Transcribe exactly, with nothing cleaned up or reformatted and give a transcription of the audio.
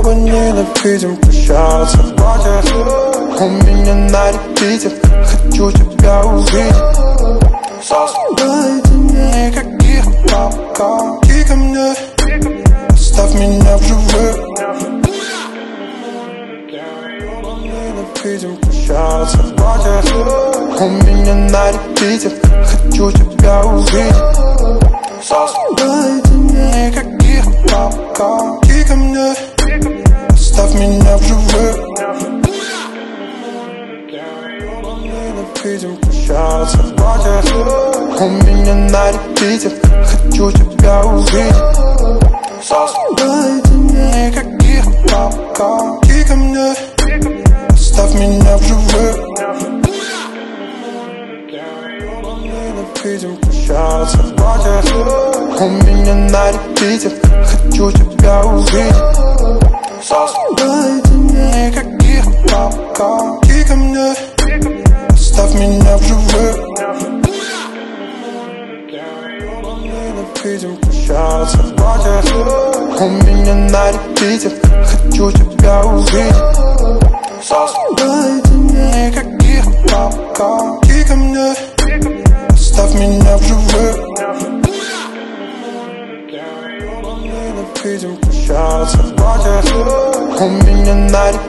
оба ненавидим прощаться. У меня на репите, хочу тебя увидеть. Никаких пока. Иди ко мне, оставь меня в живых. Ненавидим прощаться. У меня на репите, хочу тебя увидеть. Никаких пока. Иди ко мне, оставь меня в живых. Ненавидим прощаться. У меня на репите, хочу тебя увидеть. Никаких пока. Иди ко мне, оставь меня в живых. Ненавидим прощаться. У меня на репите, хочу тебя увидеть. Никаких пока. Иди ко мне, оставь меня в живых. Ненавидим прощаться. У меня на репите, хочу тебя увидеть. Никаких пока. Иди ко мне, оставь меня в живых. Ненавидим прощаться. У меня на репите.